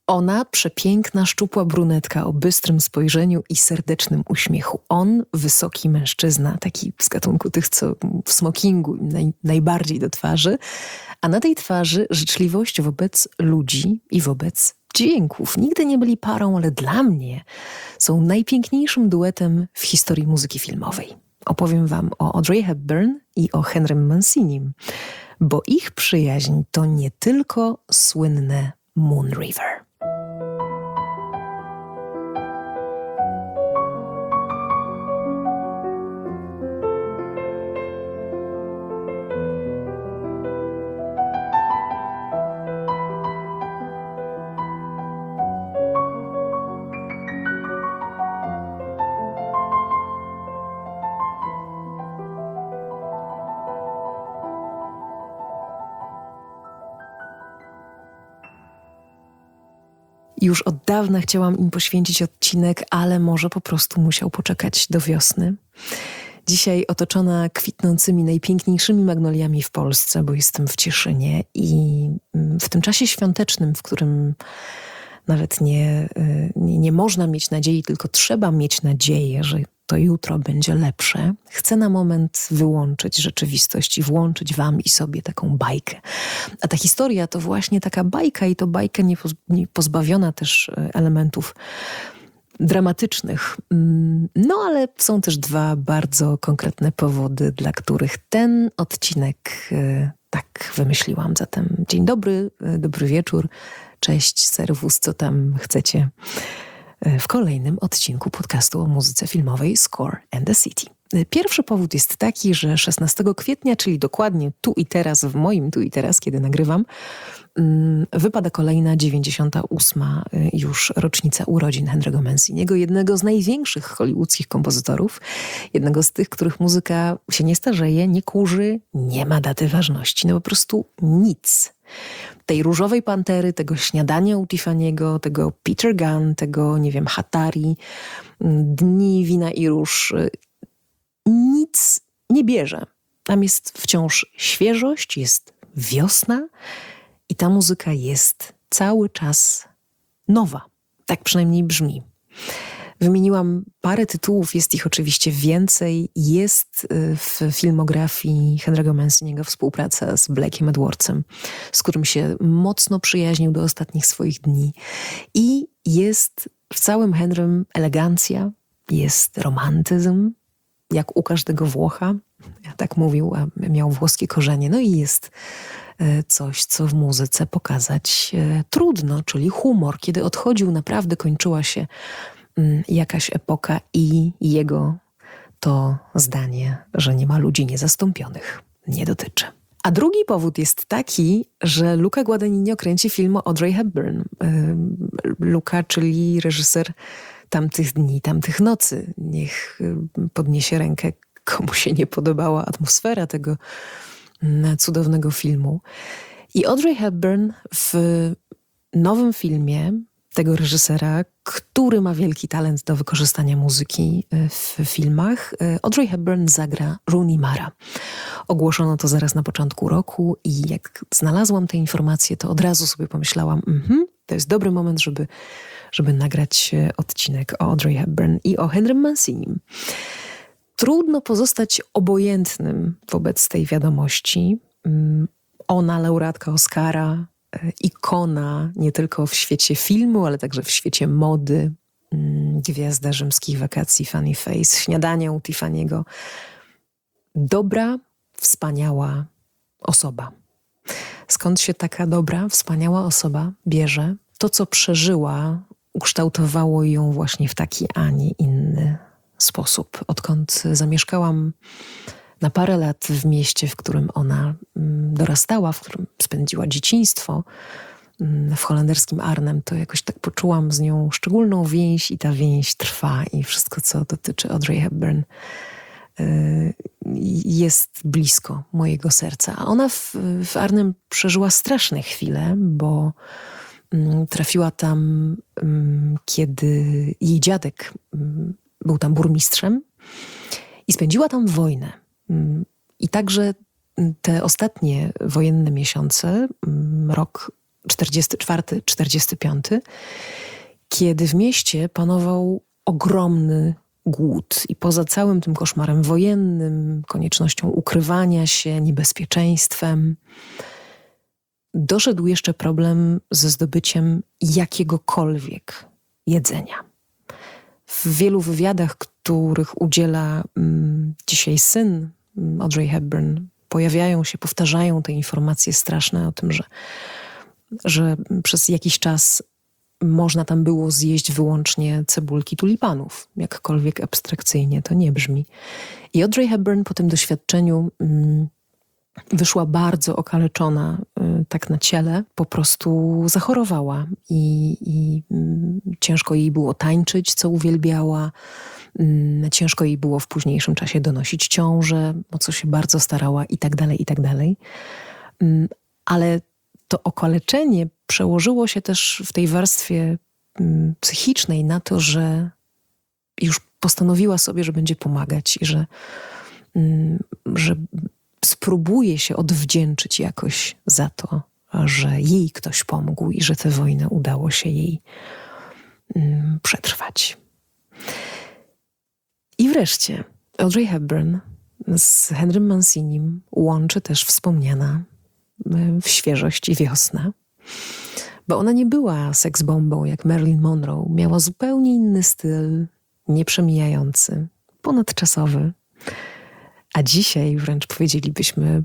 Ona, przepiękna, szczupła brunetka o bystrym spojrzeniu i serdecznym uśmiechu. On, wysoki mężczyzna, taki z gatunku tych, co w smokingu najbardziej do twarzy, a na tej twarzy życzliwość wobec ludzi i wobec dźwięków. Nigdy nie byli parą, ale dla mnie są najpiękniejszym duetem w historii muzyki filmowej. Opowiem wam o Audrey Hepburn i o Henrym Mancinim, bo ich przyjaźń to nie tylko słynne Moon River. Już od dawna chciałam im poświęcić odcinek, ale może po prostu musiał poczekać do wiosny. Dzisiaj otoczona kwitnącymi, najpiękniejszymi magnoliami w Polsce, bo jestem w Cieszynie i w tym czasie świątecznym, w którym nawet nie można mieć nadziei, tylko trzeba mieć nadzieję, że to jutro będzie lepsze. Chcę na moment wyłączyć rzeczywistość i włączyć wam i sobie taką bajkę. A ta historia to właśnie taka bajka i to bajka pozbawiona też elementów dramatycznych. No ale są też dwa bardzo konkretne powody, dla których ten odcinek tak wymyśliłam. Zatem dzień dobry, dobry wieczór, cześć, serwus, co tam chcecie w kolejnym odcinku podcastu o muzyce filmowej Score and the City. Pierwszy powód jest taki, że 16 kwietnia, czyli dokładnie tu i teraz, w moim tu i teraz, kiedy nagrywam, wypada kolejna 98. już rocznica urodzin Henry'ego Manciniego, jednego z największych hollywoodzkich kompozytorów, jednego z tych, których muzyka się nie starzeje, nie kurzy, nie ma daty ważności, no po prostu nic. Tej Różowej Pantery, tego Śniadania u Tiffany'ego, tego Peter Gunn, tego, nie wiem, Hatari, Dni Wina i Róż, nic nie bierze. Tam jest wciąż świeżość, jest wiosna i ta muzyka jest cały czas nowa. Tak przynajmniej brzmi. Wymieniłam parę tytułów, jest ich oczywiście więcej. Jest w filmografii Henry'ego Manciniego współpraca z Blackiem Edwardsem, z którym się mocno przyjaźnił do ostatnich swoich dni. I jest w całym Henrym elegancja, jest romantyzm, jak u każdego Włocha. Ja tak mówił, a miał włoskie korzenie. No i jest coś, co w muzyce pokazać trudno, czyli humor. Kiedy odchodził, naprawdę kończyła się jakaś epoka i jego to zdanie, że nie ma ludzi niezastąpionych, nie dotyczy. A drugi powód jest taki, że Luca Guadagnino kręci film o Audrey Hepburn. Luca, czyli reżyser Tamtych dni, tamtych nocy. Niech podniesie rękę, komu się nie podobała atmosfera tego cudownego filmu. I Audrey Hepburn w nowym filmie tego reżysera, który ma wielki talent do wykorzystania muzyki w filmach, Audrey Hepburn zagra Rooney Mara. Ogłoszono to zaraz na początku roku i jak znalazłam te informacje, to od razu sobie pomyślałam, to jest dobry moment, żeby nagrać odcinek o Audrey Hepburn i o Henrym Mancinim. Trudno pozostać obojętnym wobec tej wiadomości. Ona, laureatka Oscara, ikona nie tylko w świecie filmu, ale także w świecie mody, gwiazda rzymskich wakacji Funny Face, Śniadania u Tiffany'ego. Dobra, wspaniała osoba. Skąd się taka dobra, wspaniała osoba bierze? To, co przeżyła, ukształtowało ją właśnie w taki, a nie inny sposób. Odkąd zamieszkałam na parę lat w mieście, w którym ona dorastała, w którym spędziła dzieciństwo, w holenderskim Arnhem, to jakoś tak poczułam z nią szczególną więź i ta więź trwa i wszystko, co dotyczy Audrey Hepburn, jest blisko mojego serca. A ona w Arnhem przeżyła straszne chwile, bo trafiła tam, kiedy jej dziadek był tam burmistrzem i spędziła tam wojnę. I także te ostatnie wojenne miesiące, rok 44-45, kiedy w mieście panował ogromny głód i poza całym tym koszmarem wojennym, koniecznością ukrywania się, niebezpieczeństwem, doszedł jeszcze problem ze zdobyciem jakiegokolwiek jedzenia. W wielu wywiadach, których udziela dzisiaj syn Audrey Hepburn, powtarzają te informacje straszne o tym, że przez jakiś czas można tam było zjeść wyłącznie cebulki tulipanów. Jakkolwiek abstrakcyjnie to nie brzmi. I Audrey Hepburn po tym doświadczeniu wyszła bardzo okaleczona tak na ciele, po prostu zachorowała i ciężko jej było tańczyć, co uwielbiała. Ciężko jej było w późniejszym czasie donosić ciążę, o co się bardzo starała i tak dalej, i tak dalej. Ale to okaleczenie przełożyło się też w tej warstwie psychicznej na to, że już postanowiła sobie, że będzie pomagać i że spróbuje się odwdzięczyć jakoś za to, że jej ktoś pomógł i że tę wojnę udało się jej przetrwać. I wreszcie Audrey Hepburn z Henrym Mancinim łączy też wspomniana świeżość i wiosna, bo ona nie była seksbombą jak Marilyn Monroe. Miała zupełnie inny styl, nieprzemijający, ponadczasowy, a dzisiaj wręcz powiedzielibyśmy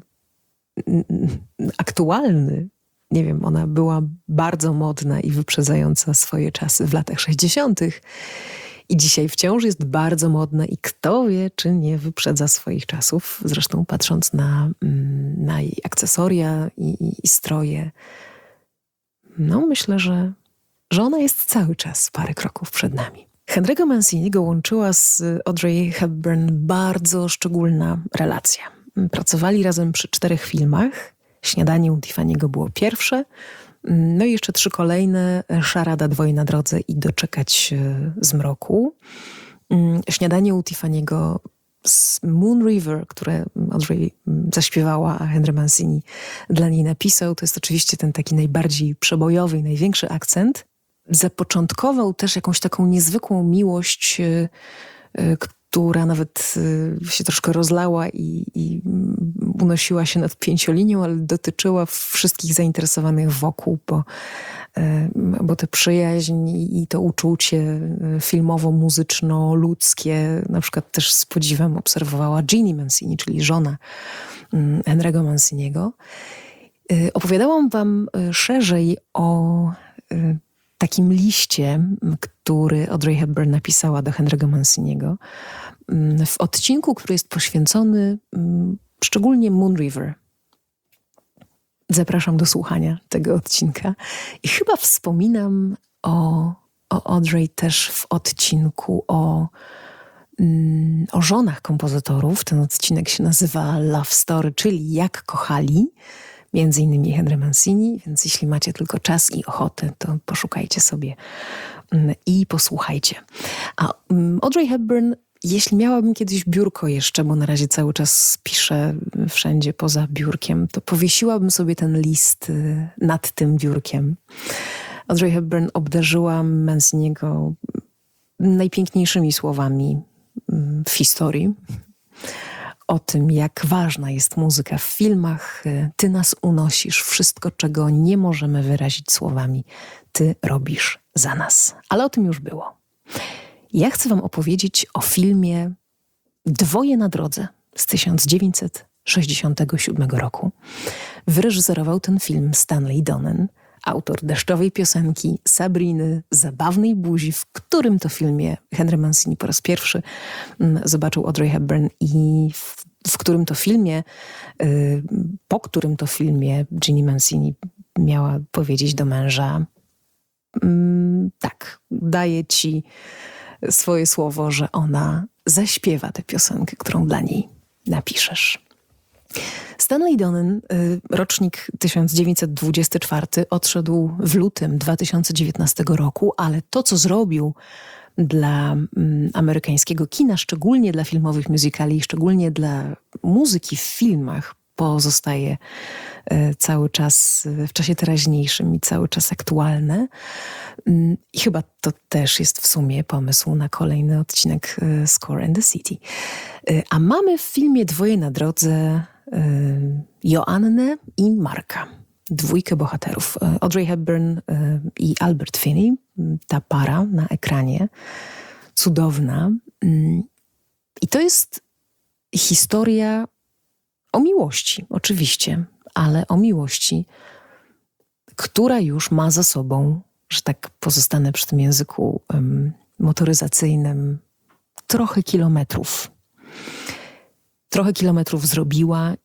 aktualny. Nie wiem, ona była bardzo modna i wyprzedzająca swoje czasy w latach 60. I dzisiaj wciąż jest bardzo modna i kto wie, czy nie wyprzedza swoich czasów. Zresztą patrząc na jej akcesoria i stroje, no myślę, że ona jest cały czas parę kroków przed nami. Henry'ego Manciniego łączyła z Audrey Hepburn bardzo szczególna relacja. Pracowali razem przy 4 filmach. Śniadanie u Tiffany'ego było pierwsze, no i jeszcze 3 kolejne: Szarada, Dwoje na drodze i Doczekać zmroku. Śniadanie u Tiffany'ego z Moon River, które Audrey zaśpiewała, a Henry Mancini dla niej napisał, to jest oczywiście ten taki najbardziej przebojowy i największy akcent. Zapoczątkował też jakąś taką niezwykłą miłość, która nawet się troszkę rozlała i unosiła się nad 5-linią, ale dotyczyła wszystkich zainteresowanych wokół, bo tę przyjaźń i to uczucie filmowo-muzyczno-ludzkie na przykład też z podziwem obserwowała Jeannie Mancini, czyli żona Henry'ego Manciniego. Opowiadałam wam szerzej o takim liście, który Audrey Hepburn napisała do Henry'ego Manciniego w odcinku, który jest poświęcony szczególnie Moon River. Zapraszam do słuchania tego odcinka. I chyba wspominam o Audrey też w odcinku o żonach kompozytorów. Ten odcinek się nazywa Love Story, czyli Jak kochali, między innymi Henry Mancini, więc jeśli macie tylko czas i ochotę, to poszukajcie sobie i posłuchajcie. A Audrey Hepburn, jeśli miałabym kiedyś biurko jeszcze, bo na razie cały czas piszę wszędzie poza biurkiem, to powiesiłabym sobie ten list nad tym biurkiem. Audrey Hepburn obdarzyła Manciniego najpiękniejszymi słowami w historii. O tym, jak ważna jest muzyka w filmach. Ty nas unosisz, wszystko, czego nie możemy wyrazić słowami, ty robisz za nas. Ale o tym już było. Ja chcę wam opowiedzieć o filmie Dwoje na drodze z 1967 roku. Wyreżyserował ten film Stanley Donen, autor deszczowej piosenki, Sabriny, zabawnej buzi, w którym to filmie Henry Mancini po raz pierwszy zobaczył Audrey Hepburn i w którym to filmie, po którym to filmie Jeannie Mancini miała powiedzieć do męża: tak, daję ci swoje słowo, że ona zaśpiewa tę piosenkę, którą dla niej napiszesz. Stanley Donen, rocznik 1924, odszedł w lutym 2019 roku, ale to, co zrobił dla amerykańskiego kina, szczególnie dla filmowych musicali, szczególnie dla muzyki w filmach, pozostaje cały czas w czasie teraźniejszym i cały czas aktualne. I chyba to też jest w sumie pomysł na kolejny odcinek Score and the City. A mamy w filmie dwoje na drodze, Joannę i Marka. Dwójkę bohaterów. Audrey Hepburn i Albert Finney. Ta para na ekranie. Cudowna. I to jest historia o miłości, oczywiście, ale o miłości, która już ma za sobą, że tak pozostanę przy tym języku motoryzacyjnym, trochę kilometrów. Trochę kilometrów zrobiła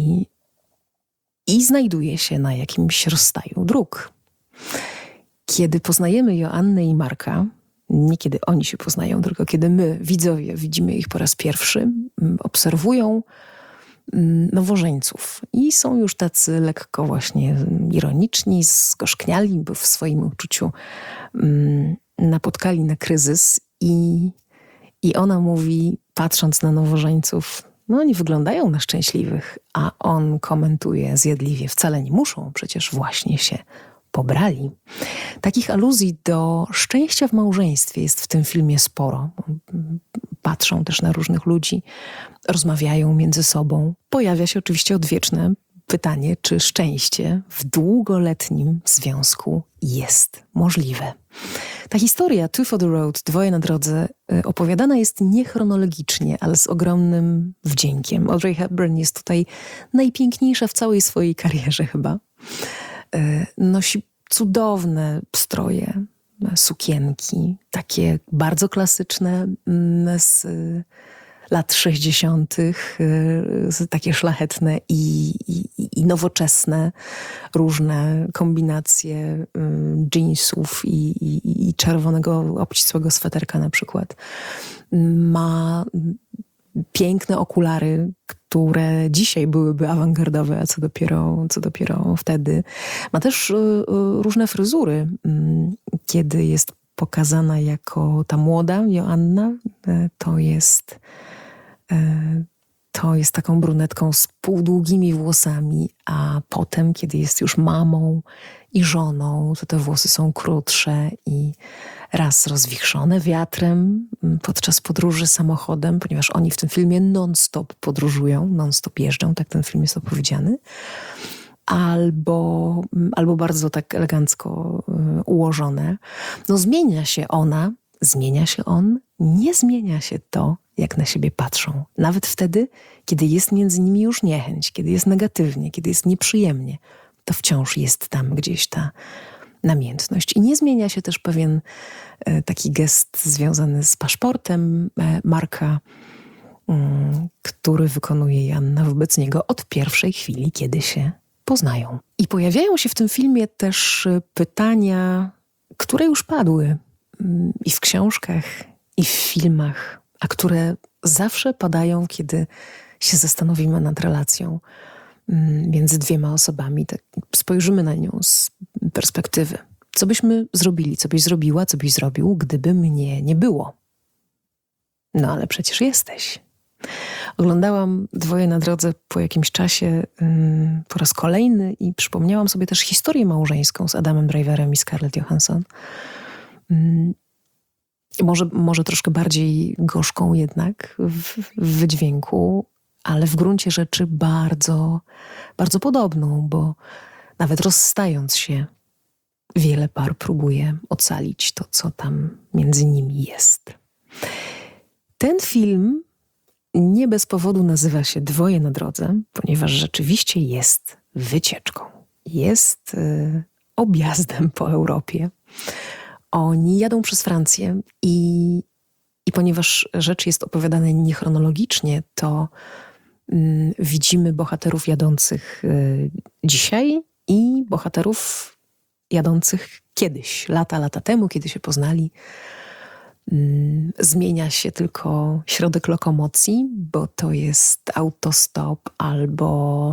i znajduje się na jakimś rozstaju dróg. Kiedy poznajemy Joannę i Marka, nie kiedy oni się poznają, tylko kiedy my, widzowie, widzimy ich po raz pierwszy, obserwują nowożeńców i są już tacy lekko właśnie ironiczni, zgorzkniali, bo w swoim uczuciu napotkali na kryzys i ona mówi, patrząc na nowożeńców, no oni wyglądają na szczęśliwych, a on komentuje zjadliwie, wcale nie muszą, przecież właśnie się pobrali. Takich aluzji do szczęścia w małżeństwie jest w tym filmie sporo. Patrzą też na różnych ludzi, rozmawiają między sobą. Pojawia się oczywiście odwieczne pytanie, czy szczęście w długoletnim związku jest możliwe. Ta historia Two for the Road, dwoje na drodze, opowiadana jest niechronologicznie, ale z ogromnym wdziękiem. Audrey Hepburn jest tutaj najpiękniejsza w całej swojej karierze chyba. Nosi cudowne stroje, sukienki, takie bardzo klasyczne z lat 60., takie szlachetne i nowoczesne, różne kombinacje jeansów i czerwonego obcisłego sweterka na przykład. Ma piękne okulary, które dzisiaj byłyby awangardowe, a co dopiero wtedy. Ma też różne fryzury. Kiedy jest pokazana jako ta młoda Joanna, to jest taką brunetką z półdługimi włosami, a potem, kiedy jest już mamą i żoną, to te włosy są krótsze i raz rozwichrzone wiatrem podczas podróży samochodem, ponieważ oni w tym filmie non-stop podróżują, non-stop jeżdżą, tak ten film jest opowiedziany. Albo bardzo tak elegancko ułożone. No zmienia się ona, zmienia się on, nie zmienia się to, jak na siebie patrzą. Nawet wtedy, kiedy jest między nimi już niechęć, kiedy jest negatywnie, kiedy jest nieprzyjemnie, to wciąż jest tam gdzieś ta namiętność. I nie zmienia się też pewien taki gest związany z paszportem Marka, który wykonuje Joanna wobec niego od pierwszej chwili, kiedy się poznają. I pojawiają się w tym filmie też pytania, które już padły i w książkach, i w filmach, a które zawsze padają, kiedy się zastanowimy nad relacją między dwiema osobami. Tak spojrzymy na nią z perspektywy. Co byśmy zrobili, co byś zrobiła, co byś zrobił, gdyby mnie nie było? No ale przecież jesteś. Oglądałam Dwoje na drodze po jakimś czasie po raz kolejny i przypomniałam sobie też historię małżeńską z Adamem Driverem i Scarlett Johansson. Może troszkę bardziej gorzką jednak w wydźwięku, ale w gruncie rzeczy bardzo, bardzo podobną, bo nawet rozstając się, wiele par próbuje ocalić to, co tam między nimi jest. Ten film nie bez powodu nazywa się Dwoje na drodze, ponieważ rzeczywiście jest wycieczką. Jest objazdem po Europie. Oni jadą przez Francję i ponieważ rzecz jest opowiadana niechronologicznie, to widzimy bohaterów jadących dzisiaj i bohaterów jadących kiedyś, lata temu, kiedy się poznali. Zmienia się tylko środek lokomocji, bo to jest autostop albo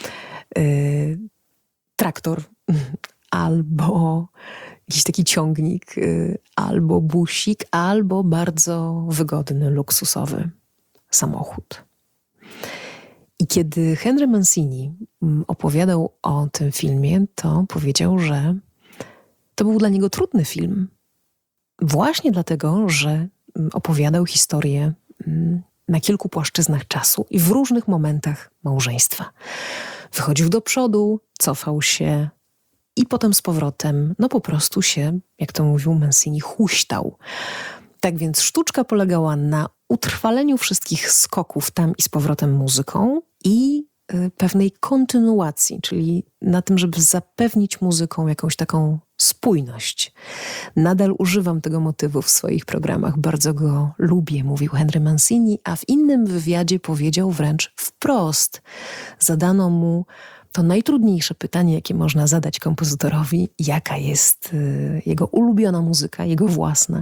traktor, albo jakiś taki ciągnik, albo busik, albo bardzo wygodny, luksusowy samochód. I kiedy Henry Mancini opowiadał o tym filmie, to powiedział, że to był dla niego trudny film. Właśnie dlatego, że opowiadał historię na kilku płaszczyznach czasu i w różnych momentach małżeństwa. Wychodził do przodu, cofał się i potem z powrotem, po prostu się, jak to mówił Mancini, huśtał. Tak więc sztuczka polegała na utrwaleniu wszystkich skoków tam i z powrotem muzyką i pewnej kontynuacji, czyli na tym, żeby zapewnić muzyką jakąś taką spójność. Nadal używam tego motywu w swoich programach, bardzo go lubię, mówił Henry Mancini, a w innym wywiadzie powiedział wręcz wprost. Zadano mu to najtrudniejsze pytanie, jakie można zadać kompozytorowi, jaka jest jego ulubiona muzyka, jego własna.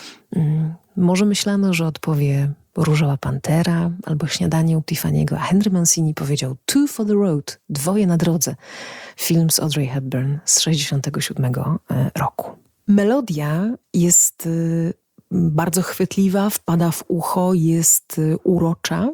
Może myślano, że odpowie Różowa Pantera albo Śniadanie u Tiffany'ego, a Henry Mancini powiedział Two for the Road, Dwoje na drodze, film z Audrey Hepburn z 1967 roku. Melodia jest bardzo chwytliwa, wpada w ucho, jest urocza,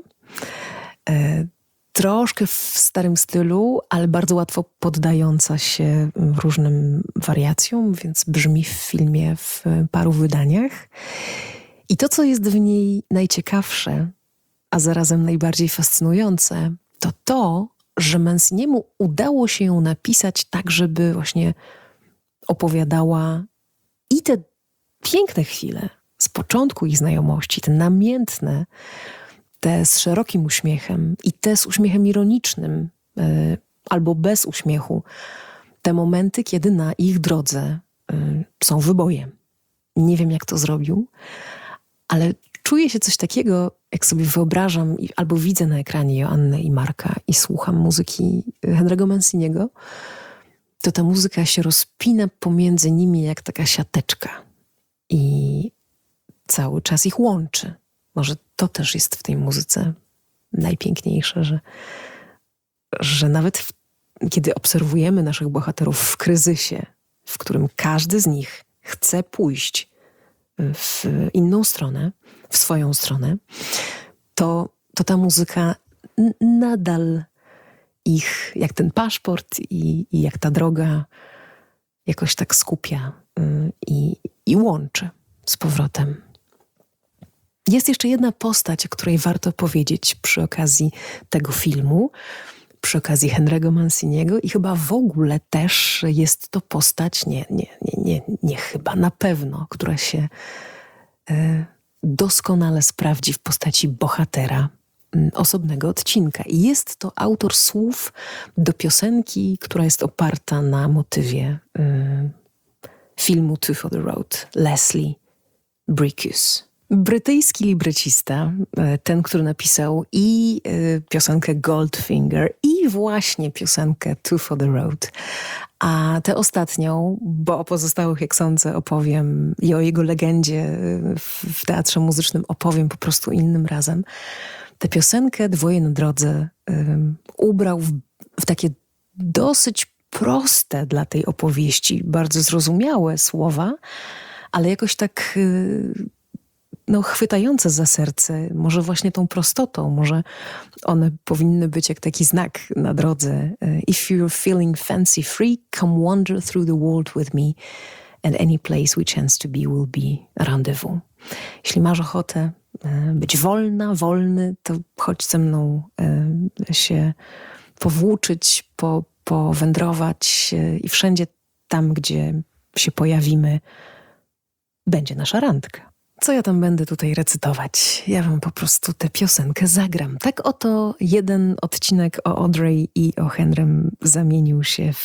troszkę w starym stylu, ale bardzo łatwo poddająca się różnym wariacjom, więc brzmi w filmie w paru wydaniach. I to, co jest w niej najciekawsze, a zarazem najbardziej fascynujące, to, że Manciniemu udało się ją napisać tak, żeby właśnie opowiadała i te piękne chwile z początku ich znajomości, te namiętne, te z szerokim uśmiechem i te z uśmiechem ironicznym albo bez uśmiechu, te momenty, kiedy na ich drodze są wyboje. Nie wiem, jak to zrobił, ale czuję się coś takiego, jak sobie wyobrażam albo widzę na ekranie Joannę i Marka i słucham muzyki Henry'ego Manciniego, to ta muzyka się rozpina pomiędzy nimi jak taka siateczka i cały czas ich łączy. Może to też jest w tej muzyce najpiękniejsze, że nawet kiedy obserwujemy naszych bohaterów w kryzysie, w którym każdy z nich chce pójść w inną stronę, w swoją stronę, to ta muzyka nadal ich, jak ten paszport i jak ta droga, jakoś tak skupia i łączy z powrotem. Jest jeszcze jedna postać, o której warto powiedzieć przy okazji tego filmu, przy okazji Henry'ego Manciniego i chyba w ogóle też jest to postać, nie chyba, na pewno, która się doskonale sprawdzi w postaci bohatera osobnego odcinka. I jest to autor słów do piosenki, która jest oparta na motywie filmu Two for the Road, Leslie Bricusse. Brytyjski librecista, ten, który napisał i piosenkę Goldfinger i właśnie piosenkę Two for the Road. A tę ostatnią, bo o pozostałych, jak sądzę, opowiem i o jego legendzie w teatrze muzycznym opowiem po prostu innym razem. Tę piosenkę Dwoje na drodze ubrał w takie dosyć proste dla tej opowieści, bardzo zrozumiałe słowa, ale jakoś tak chwytające za serce, może właśnie tą prostotą, może one powinny być jak taki znak na drodze. If you're feeling fancy free, come wander through the world with me and any place we chance to be will be a rendezvous. Jeśli masz ochotę być wolny, to chodź ze mną się powłóczyć, powędrować i wszędzie tam, gdzie się pojawimy, będzie nasza randka. Co ja tam będę tutaj recytować? Ja wam po prostu tę piosenkę zagram. Tak oto jeden odcinek o Audrey i o Henrym zamienił się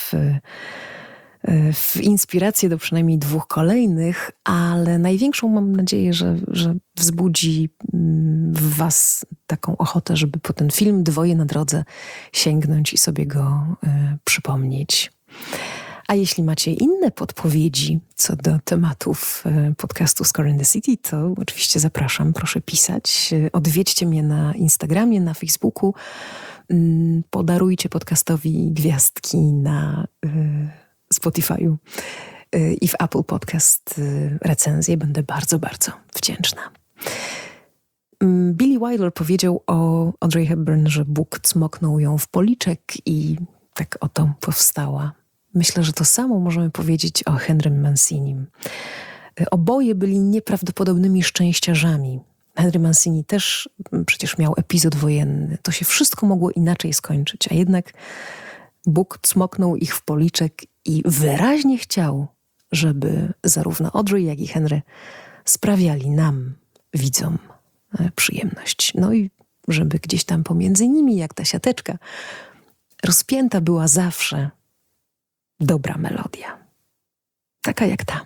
w inspirację do przynajmniej 2 kolejnych, ale największą mam nadzieję, że wzbudzi w was taką ochotę, żeby po ten film Dwoje na drodze sięgnąć i sobie go przypomnieć. A jeśli macie inne podpowiedzi co do tematów podcastu Score in the City, to oczywiście zapraszam, proszę pisać. Odwiedźcie mnie na Instagramie, na Facebooku. Podarujcie podcastowi gwiazdki na Spotify'u i w Apple Podcast recenzję. Będę bardzo, bardzo wdzięczna. Billy Wilder powiedział o Audrey Hepburn, że Bóg cmoknął ją w policzek i tak oto powstała. Myślę, że to samo możemy powiedzieć o Henrym Mancinim. Oboje byli nieprawdopodobnymi szczęściarzami. Henry Mancini też przecież miał epizod wojenny. To się wszystko mogło inaczej skończyć, a jednak Bóg cmoknął ich w policzek i wyraźnie chciał, żeby zarówno Audrey, jak i Henry sprawiali nam, widzom, przyjemność. No i żeby gdzieś tam pomiędzy nimi, jak ta siateczka, rozpięta była zawsze dobra melodia. Taka jak ta.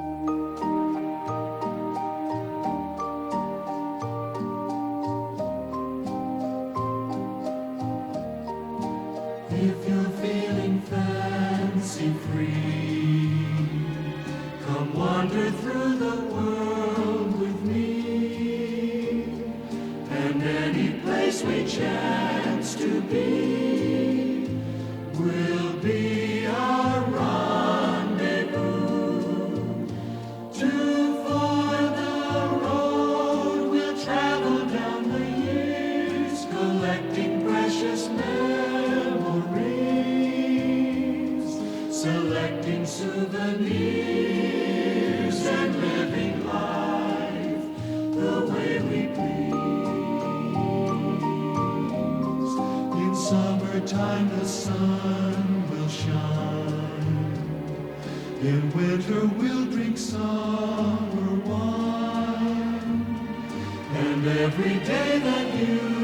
If you're feeling fancy free, come wander through the world with me, and any place we chance to be will be our rendezvous. Too far the road we'll travel down the years, collecting precious memories, selecting souvenirs and living life the way we please. In summertime the sun will shine, in winter we'll drink summer wine, and every day that you